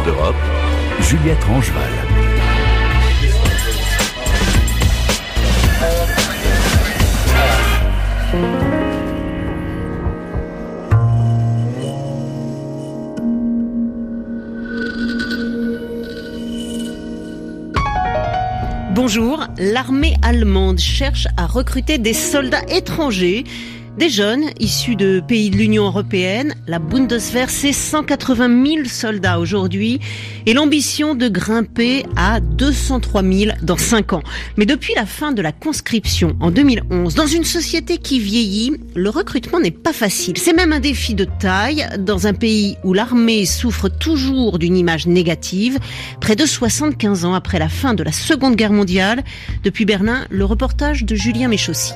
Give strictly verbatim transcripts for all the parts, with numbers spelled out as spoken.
matin d'Europe, Juliette Rangeval. Bonjour, l'armée allemande cherche à recruter des soldats étrangers, des jeunes issus de pays de l'Union européenne. La Bundeswehr, c'est cent quatre-vingt mille soldats aujourd'hui et l'ambition de grimper à deux cent trois mille dans cinq ans. Mais depuis la fin de la conscription en deux mille onze, dans une société qui vieillit, le recrutement n'est pas facile. C'est même un défi de taille dans un pays où l'armée souffre toujours d'une image négative, près de soixante-quinze ans après la fin de la Seconde Guerre mondiale. Depuis Berlin, le reportage de Julien Méchaussy.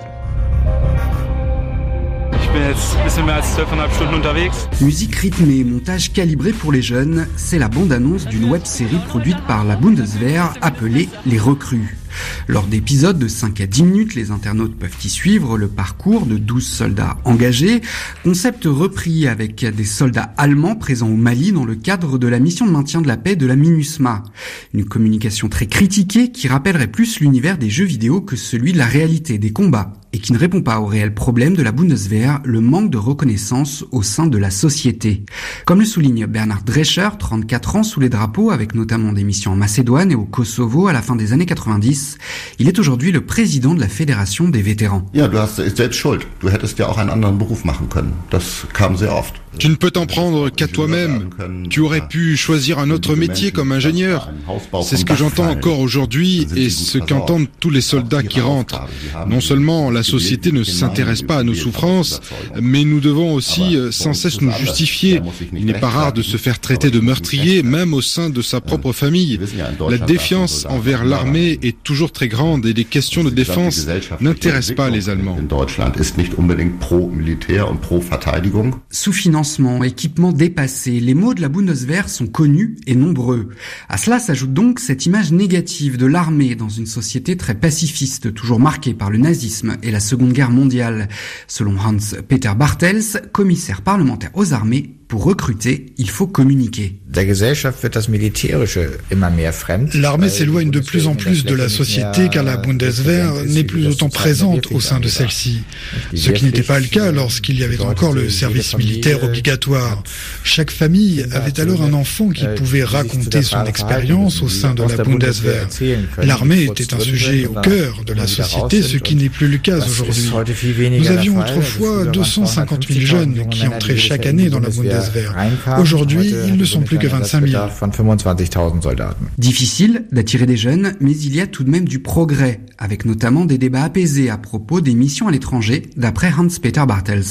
Musique rythmée, montage calibré pour les jeunes, c'est la bande-annonce d'une web-série produite par la Bundeswehr appelée Les Recrues. Lors d'épisodes de cinq à dix minutes, les internautes peuvent y suivre le parcours de douze soldats engagés, concept repris avec des soldats allemands présents au Mali dans le cadre de la mission de maintien de la paix de la MINUSMA. Une communication très critiquée qui rappellerait plus l'univers des jeux vidéo que celui de la réalité des combats et qui ne répond pas au réel problème de la Bundeswehr, le manque de reconnaissance au sein de la société. Comme le souligne Bernhard Drescher, trente-quatre ans sous les drapeaux avec notamment des missions en Macédoine et au Kosovo à la fin des années quatre-vingt-dix, il est aujourd'hui le président de la Fédération des vétérans. Ja, du hast selbst schuld. Du hättest ja auch einen anderen Beruf machen können. Das kam sehr oft. Tu ne peux t'en prendre qu'à toi-même. Tu aurais pu choisir un autre métier comme ingénieur. C'est ce que j'entends encore aujourd'hui et ce qu'entendent tous les soldats qui rentrent. Non seulement la société ne s'intéresse pas à nos souffrances, mais nous devons aussi sans cesse nous justifier. Il n'est pas rare de se faire traiter de meurtrier, même au sein de sa propre famille. La défiance envers l'armée est toujours très grande et les questions de défense n'intéressent pas les Allemands. Sous-financement, équipement dépassé, les maux de la Bundeswehr sont connus et nombreux. À cela s'ajoute donc cette image négative de l'armée dans une société très pacifiste, toujours marquée par le nazisme et la Seconde Guerre mondiale. Selon Hans-Peter Bartels, commissaire parlementaire aux armées, pour recruter, il faut communiquer. L'armée s'éloigne de plus en plus de la société car la Bundeswehr n'est plus autant présente au sein de celle-ci. Ce qui n'était pas le cas lorsqu'il y avait encore le service militaire obligatoire. Chaque famille avait alors un enfant qui pouvait raconter son expérience au sein de la Bundeswehr. L'armée était un sujet au cœur de la société, ce qui n'est plus le cas aujourd'hui. Nous avions autrefois deux cent cinquante mille jeunes qui entraient chaque année dans la Bundeswehr. Aujourd'hui, ils ne sont plus que vingt-cinq mille. Difficile d'attirer des jeunes, mais il y a tout de même du progrès, avec notamment des débats apaisés à propos des missions à l'étranger, d'après Hans-Peter Bartels.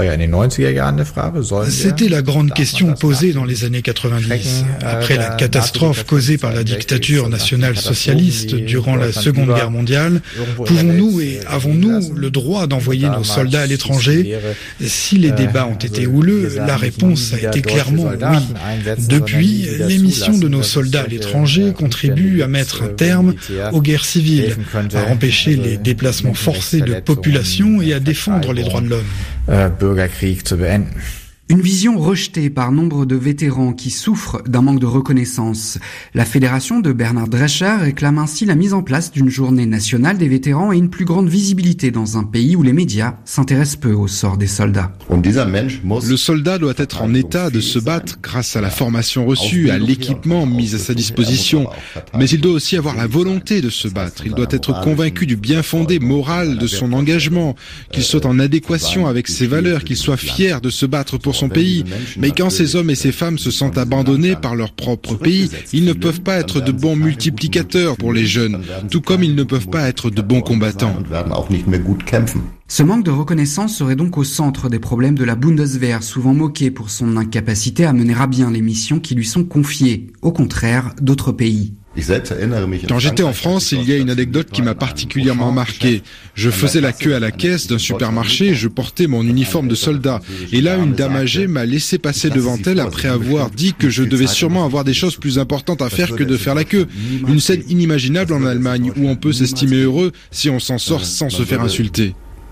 C'était la grande question posée dans les années quatre-vingt-dix. Après la catastrophe causée par la dictature nationale-socialiste durant la Seconde Guerre mondiale, pouvons-nous et avons-nous le droit d'envoyer nos soldats à l'étranger ? Si les débats ont été houleux, la réponse a été clairement oui. Depuis, les missions de nos soldats à l'étranger contribuent à mettre un terme aux guerres civiles, à empêcher les déplacements forcés de population et à défendre les droits de l'homme. Une vision rejetée par nombre de vétérans qui souffrent d'un manque de reconnaissance. La fédération de Bernhard Drescher réclame ainsi la mise en place d'une journée nationale des vétérans et une plus grande visibilité dans un pays où les médias s'intéressent peu au sort des soldats. Le soldat doit être en état de se battre grâce à la formation reçue, à l'équipement mis à sa disposition. Mais il doit aussi avoir la volonté de se battre. Il doit être convaincu du bien fondé moral de son engagement, qu'il soit en adéquation avec ses valeurs, qu'il soit fier de se battre pour son pays. Mais quand ces hommes et ces femmes se sentent abandonnés par leur propre pays, ils ne peuvent pas être de bons multiplicateurs pour les jeunes, tout comme ils ne peuvent pas être de bons combattants. Ce manque de reconnaissance serait donc au centre des problèmes de la Bundeswehr, souvent moquée pour son incapacité à mener à bien les missions qui lui sont confiées, au contraire d'autres pays. Quand j'étais en France, il y a une anecdote qui m'a particulièrement marqué. Je faisais la queue à la caisse d'un supermarché et je portais mon uniforme de soldat. Et là, une dame âgée m'a laissé passer devant elle après avoir dit que je devais sûrement avoir des choses plus importantes à faire que de faire la queue. Une scène inimaginable en Allemagne où on peut s'estimer heureux si on s'en sort sans se faire insulter.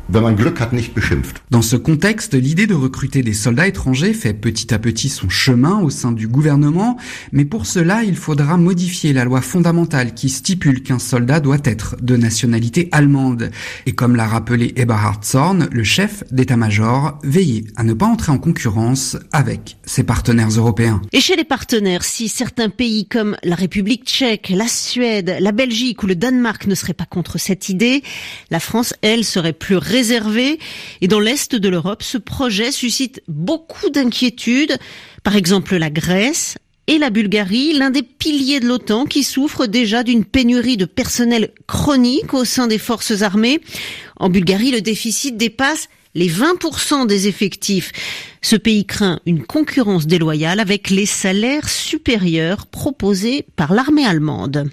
wenn man Glück hat, nicht beschimpft. Dans ce contexte, l'idée de recruter des soldats étrangers fait petit à petit son chemin au sein du gouvernement, mais pour cela, il faudra modifier la loi fondamentale qui stipule qu'un soldat doit être de nationalité allemande. Et comme l'a rappelé Eberhard Zorn, le chef d'état-major, veiller à ne pas entrer en concurrence avec ses partenaires européens. Et chez les partenaires, si certains pays comme la République tchèque, la Suède, la Belgique ou le Danemark ne seraient pas contre cette idée, la France, elle, serait plus réservée. Et dans l'Est de l'Europe, ce projet suscite beaucoup d'inquiétudes. Par exemple, la Grèce et la Bulgarie, l'un des piliers de l'OTAN qui souffre déjà d'une pénurie de personnel chronique au sein des forces armées. En Bulgarie, le déficit dépasse les vingt pour cent des effectifs. Ce pays craint une concurrence déloyale avec les salaires supérieurs proposés par l'armée allemande.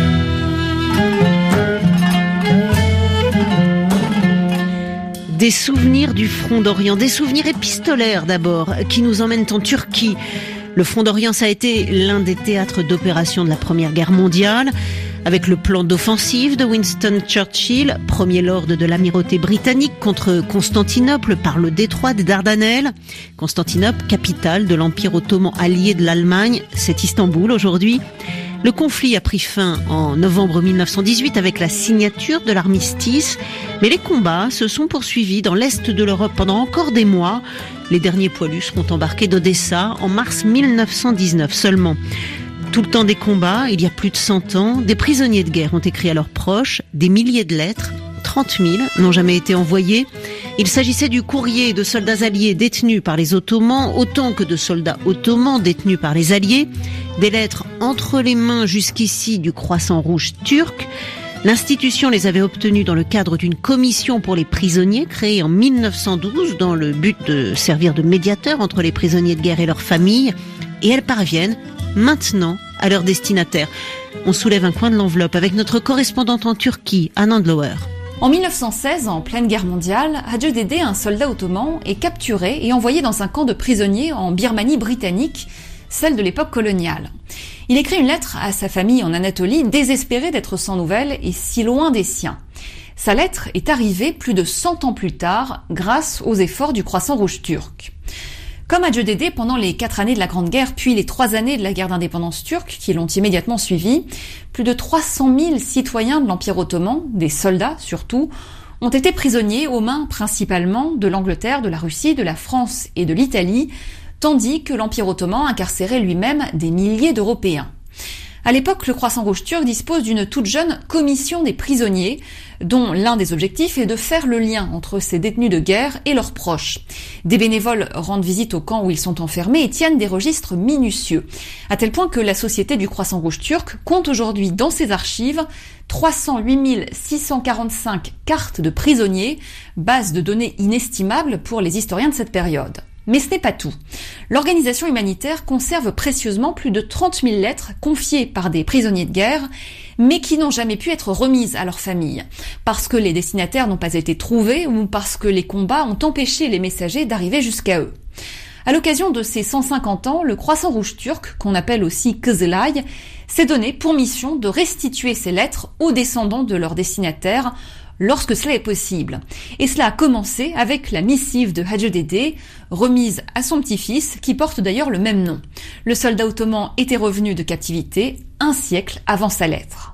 Des souvenirs du front d'Orient, des souvenirs épistolaires d'abord, qui nous emmènent en Turquie. Le front d'Orient, ça a été l'un des théâtres d'opération de la Première Guerre mondiale, avec le plan d'offensive de Winston Churchill, premier lord de l'amirauté britannique, contre Constantinople par le détroit des Dardanelles. Constantinople, capitale de l'Empire ottoman allié de l'Allemagne, c'est Istanbul aujourd'hui. Le conflit a pris fin en novembre mille neuf cent dix-huit avec la signature de l'armistice, mais les combats se sont poursuivis dans l'est de l'Europe pendant encore des mois. Les derniers poilus seront embarqués d'Odessa en mars mille neuf cent dix-neuf seulement. Tout le temps des combats, il y a plus de cent ans, des prisonniers de guerre ont écrit à leurs proches des milliers de lettres. trente mille n'ont jamais été envoyés. Il s'agissait du courrier de soldats alliés détenus par les Ottomans, autant que de soldats ottomans détenus par les Alliés. Des lettres entre les mains jusqu'ici du Croissant Rouge turc. L'institution les avait obtenues dans le cadre d'une commission pour les prisonniers créée en mille neuf cent douze dans le but de servir de médiateur entre les prisonniers de guerre et leurs familles. Et elles parviennent maintenant à leur destinataire. On soulève un coin de l'enveloppe avec notre correspondante en Turquie, Anne Andlauer. En mille neuf cent seize, en pleine guerre mondiale, Hacı Dede, un soldat ottoman, est capturé et envoyé dans un camp de prisonniers en Birmanie britannique, celle de l'époque coloniale. Il écrit une lettre à sa famille en Anatolie, désespéré d'être sans nouvelles et si loin des siens. Sa lettre est arrivée plus de cent ans plus tard, grâce aux efforts du Croissant Rouge turc. Comme Hacı Dede, pendant les quatre années de la Grande Guerre, puis les trois années de la guerre d'indépendance turque, qui l'ont immédiatement suivi, plus de trois cent mille citoyens de l'Empire ottoman, des soldats surtout, ont été prisonniers aux mains principalement de l'Angleterre, de la Russie, de la France et de l'Italie, tandis que l'Empire ottoman incarcérait lui-même des milliers d'Européens. À l'époque, le Croissant Rouge turc dispose d'une toute jeune commission des prisonniers, dont l'un des objectifs est de faire le lien entre ces détenus de guerre et leurs proches. Des bénévoles rendent visite au camp où ils sont enfermés et tiennent des registres minutieux, à tel point que la Société du Croissant Rouge turc compte aujourd'hui dans ses archives trois cent huit mille six cent quarante-cinq cartes de prisonniers, base de données inestimables pour les historiens de cette période. Mais ce n'est pas tout. L'organisation humanitaire conserve précieusement plus de trente mille lettres confiées par des prisonniers de guerre, mais qui n'ont jamais pu être remises à leurs familles, parce que les destinataires n'ont pas été trouvés ou parce que les combats ont empêché les messagers d'arriver jusqu'à eux. À l'occasion de ses cent cinquante ans, le Croissant Rouge turc, qu'on appelle aussi Kızılay, s'est donné pour mission de restituer ces lettres aux descendants de leurs destinataires, lorsque cela est possible. Et cela a commencé avec la missive de Hacı Dede, remise à son petit-fils, qui porte d'ailleurs le même nom. Le soldat ottoman était revenu de captivité un siècle avant sa lettre.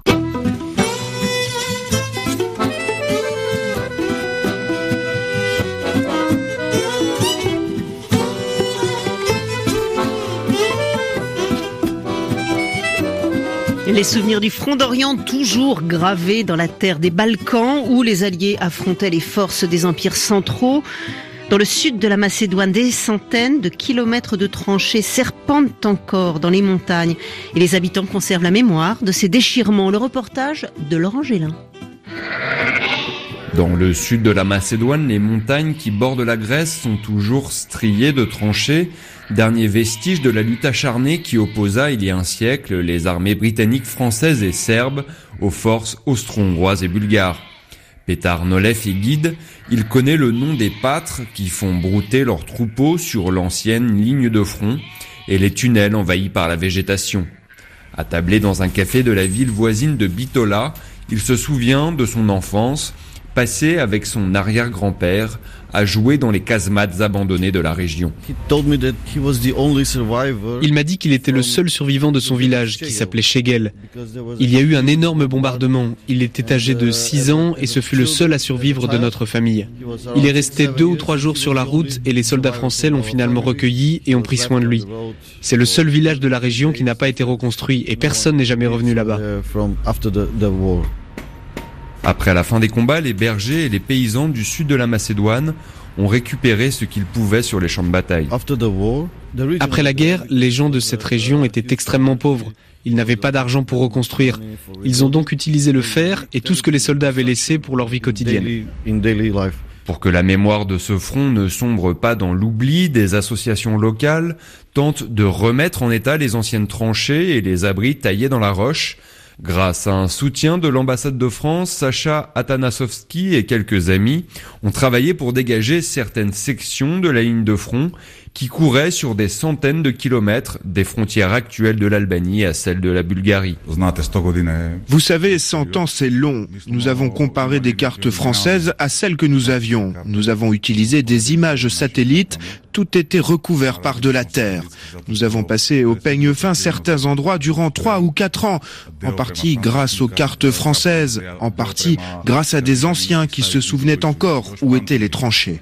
Les souvenirs du front d'Orient toujours gravés dans la terre des Balkans où les Alliés affrontaient les forces des empires centraux. Dans le sud de la Macédoine, des centaines de kilomètres de tranchées serpentent encore dans les montagnes et les habitants conservent la mémoire de ces déchirements. Le reportage de Laurent Gélin. Dans le sud de la Macédoine, les montagnes qui bordent la Grèce sont toujours striées de tranchées, dernier vestige de la lutte acharnée qui opposa il y a un siècle les armées britanniques, françaises et serbes aux forces austro-hongroises et bulgares. Petar Nolev est guide, il connaît le nom des pâtres qui font brouter leurs troupeaux sur l'ancienne ligne de front et les tunnels envahis par la végétation. Attablé dans un café de la ville voisine de Bitola, il se souvient de son enfance, passé avec son arrière-grand-père à jouer dans les casemates abandonnées de la région. Il m'a dit qu'il était le seul survivant de son village, qui s'appelait Shegel. Il y a eu un énorme bombardement. Il était âgé de six ans et ce fut le seul à survivre de notre famille. Il est resté deux ou trois jours sur la route et les soldats français l'ont finalement recueilli et ont pris soin de lui. C'est le seul village de la région qui n'a pas été reconstruit et personne n'est jamais revenu là-bas. Après la fin des combats, les bergers et les paysans du sud de la Macédoine ont récupéré ce qu'ils pouvaient sur les champs de bataille. Après la guerre, les gens de cette région étaient extrêmement pauvres. Ils n'avaient pas d'argent pour reconstruire. Ils ont donc utilisé le fer et tout ce que les soldats avaient laissé pour leur vie quotidienne. Pour que la mémoire de ce front ne sombre pas dans l'oubli, des associations locales tentent de remettre en état les anciennes tranchées et les abris taillés dans la roche. Grâce à un soutien de l'ambassade de France, Sacha Atanasovski et quelques amis ont travaillé pour dégager certaines sections de la ligne de front qui couraient sur des centaines de kilomètres des frontières actuelles de l'Albanie à celles de la Bulgarie. Vous savez, cent ans c'est long. Nous avons comparé des cartes françaises à celles que nous avions. Nous avons utilisé des images satellites. Tout était recouvert par de la terre. Nous avons passé au peigne fin certains endroits durant trois ou quatre ans, en partie grâce aux cartes françaises, en partie grâce à des anciens qui se souvenaient encore où étaient les tranchées.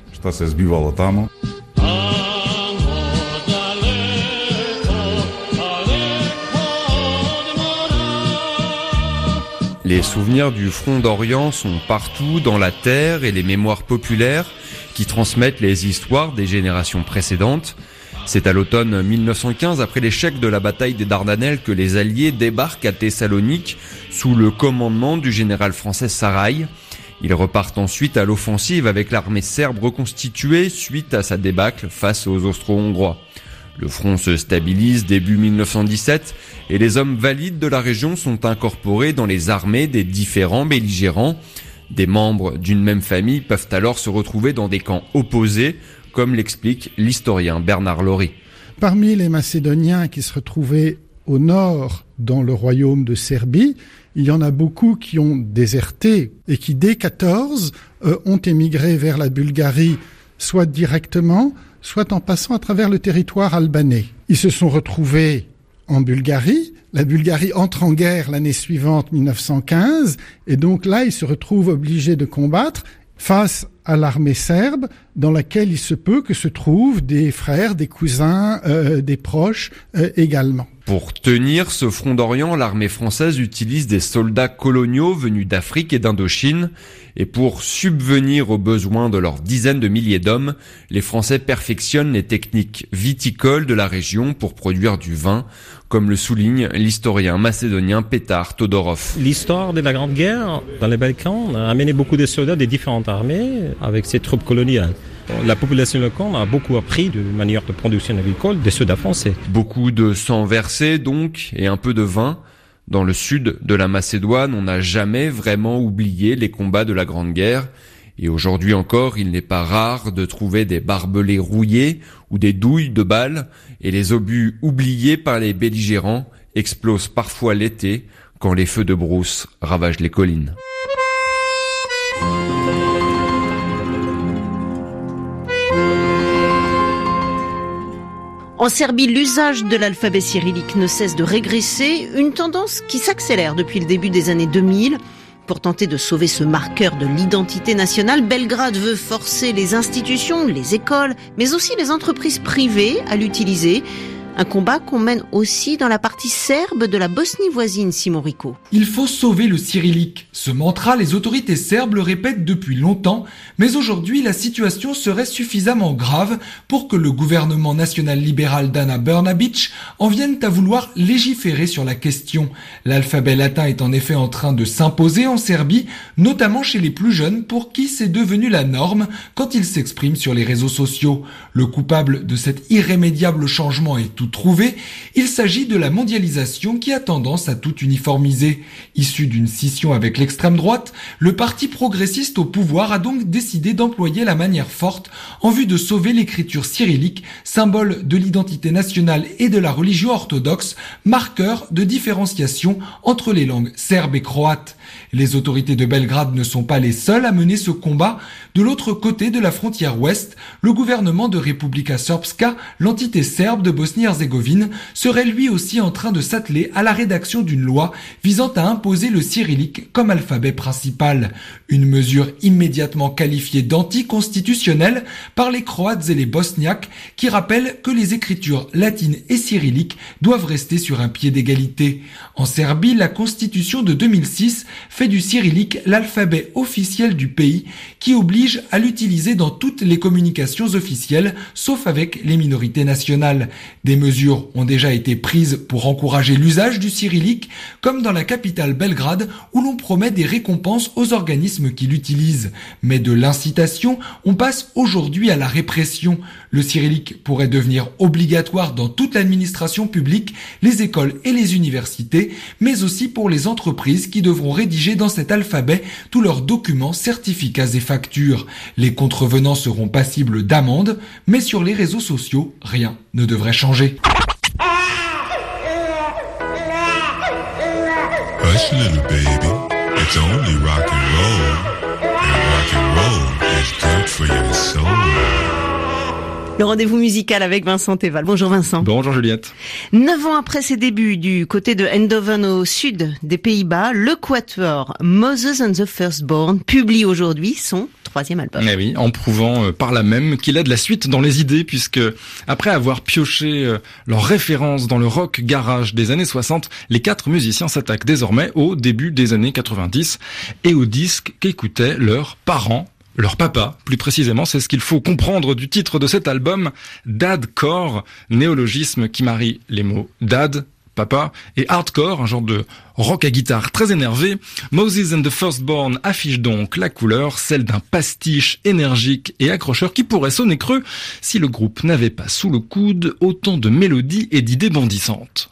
Les souvenirs du front d'Orient sont partout dans la terre et les mémoires populaires qui transmettent les histoires des générations précédentes. C'est à l'automne mille neuf cent quinze, après l'échec de la bataille des Dardanelles, que les Alliés débarquent à Thessalonique sous le commandement du général français Saraï. Ils repartent ensuite à l'offensive avec l'armée serbe reconstituée suite à sa débâcle face aux Austro-Hongrois. Le front se stabilise début mille neuf cent dix-sept et les hommes valides de la région sont incorporés dans les armées des différents belligérants. Des membres d'une même famille peuvent alors se retrouver dans des camps opposés, comme l'explique l'historien Bernard Laurie. Parmi les Macédoniens qui se retrouvaient au nord dans le royaume de Serbie, il y en a beaucoup qui ont déserté et qui dès quatorze euh, ont émigré vers la Bulgarie, soit directement, soit en passant à travers le territoire albanais. Ils se sont retrouvés en Bulgarie. La Bulgarie entre en guerre l'année suivante, mille neuf cent quinze, et donc là, ils se retrouvent obligés de combattre face à l'armée serbe, dans laquelle il se peut que se trouvent des frères, des cousins, euh, des proches euh, également. Pour tenir ce front d'Orient, l'armée française utilise des soldats coloniaux venus d'Afrique et d'Indochine. Et pour subvenir aux besoins de leurs dizaines de milliers d'hommes, les Français perfectionnent les techniques viticoles de la région pour produire du vin, comme le souligne l'historien macédonien Petar Todorov. L'histoire de la Grande Guerre dans les Balkans a amené beaucoup de soldats des différentes armées avec ces troupes coloniales. La population locale a beaucoup appris de manière de production agricole des soldats français. Beaucoup de sang versé donc, et un peu de vin. Dans le sud de la Macédoine, on n'a jamais vraiment oublié les combats de la Grande Guerre. Et aujourd'hui encore, il n'est pas rare de trouver des barbelés rouillés ou des douilles de balles. Et les obus oubliés par les belligérants explosent parfois l'été quand les feux de brousse ravagent les collines. En Serbie, l'usage de l'alphabet cyrillique ne cesse de régresser, une tendance qui s'accélère depuis le début des années deux mille. Pour tenter de sauver ce marqueur de l'identité nationale, Belgrade veut forcer les institutions, les écoles, mais aussi les entreprises privées à l'utiliser. Un combat qu'on mène aussi dans la partie serbe de la Bosnie voisine, Simon Rico. Il faut sauver le cyrillique. Ce mantra, les autorités serbes le répètent depuis longtemps, mais aujourd'hui, la situation serait suffisamment grave pour que le gouvernement national libéral d'Ana Brnabić en vienne à vouloir légiférer sur la question. L'alphabet latin est en effet en train de s'imposer en Serbie, notamment chez les plus jeunes pour qui c'est devenu la norme quand ils s'expriment sur les réseaux sociaux. Le coupable de cet irrémédiable changement est tout tout trouvé, il s'agit de la mondialisation qui a tendance à tout uniformiser. Issu d'une scission avec l'extrême droite, le parti progressiste au pouvoir a donc décidé d'employer la manière forte en vue de sauver l'écriture cyrillique, symbole de l'identité nationale et de la religion orthodoxe, marqueur de différenciation entre les langues serbes et croates. Les autorités de Belgrade ne sont pas les seules à mener ce combat. De l'autre côté de la frontière ouest, le gouvernement de Republika Srpska, l'entité serbe de Bosnie-Herzégovine, serait lui aussi en train de s'atteler à la rédaction d'une loi visant à imposer le cyrillique comme alphabet principal. Une mesure immédiatement qualifiée d'anticonstitutionnelle par les Croates et les Bosniaques qui rappellent que les écritures latines et cyrilliques doivent rester sur un pied d'égalité. En Serbie, la constitution de deux mille six fait du cyrillique l'alphabet officiel du pays qui oblige à l'utiliser dans toutes les communications officielles, sauf avec les minorités nationales. Des mesures ont déjà été prises pour encourager l'usage du cyrillique, comme dans la capitale Belgrade où l'on promet des récompenses aux organismes qui l'utilisent. Mais de l'incitation, on passe aujourd'hui à la répression. Le cyrillique pourrait devenir obligatoire dans toute l'administration publique, les écoles et les universités, mais aussi pour les entreprises qui devront rédiger dans cet alphabet tous leurs documents, certificats et factures. Les contrevenants seront passibles d'amendes, mais sur les réseaux sociaux, rien ne devrait changer. Hush, little baby, it's only rock and roll, and rock and roll is good for your soul. Le rendez-vous musical avec Vincent Teval. Bonjour Vincent. Bonjour Juliette. Neuf ans après ses débuts du côté de Eindhoven au sud des Pays-Bas, le quatuor Moses and the Firstborn publie aujourd'hui son troisième album. Eh oui, en prouvant euh, par là même qu'il a de la suite dans les idées, puisque après avoir pioché euh, leurs références dans le rock garage des années soixante, les quatre musiciens s'attaquent désormais au début des années quatre-vingt-dix et aux disques qu'écoutaient leurs parents. Leur papa, plus précisément, c'est ce qu'il faut comprendre du titre de cet album, Dadcore, néologisme qui marie les mots dad, papa, et hardcore, un genre de rock à guitare très énervé. Moses and the Firstborn affiche donc la couleur, celle d'un pastiche énergique et accrocheur qui pourrait sonner creux si le groupe n'avait pas sous le coude autant de mélodies et d'idées bondissantes.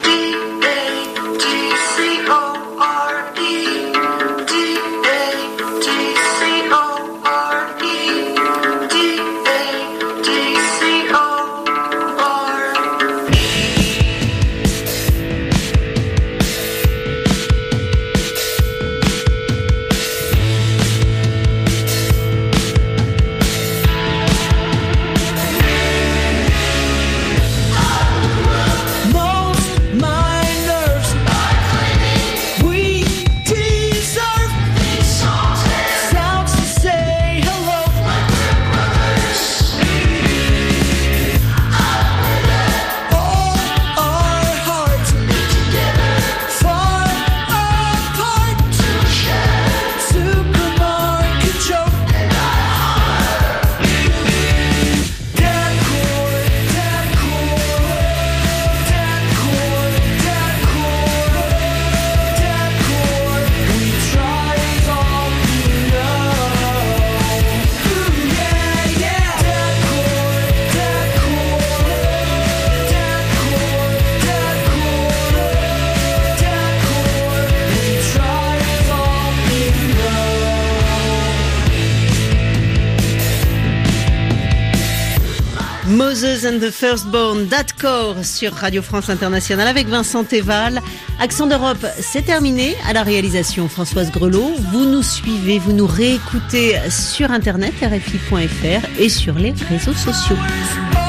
Moses and the Firstborn, Dadcore sur Radio France Internationale avec Vincent Teval. Accent d'Europe, c'est terminé. À la réalisation, Françoise Grelot. Vous nous suivez, vous nous réécoutez sur Internet, R F I point F R et sur les réseaux sociaux.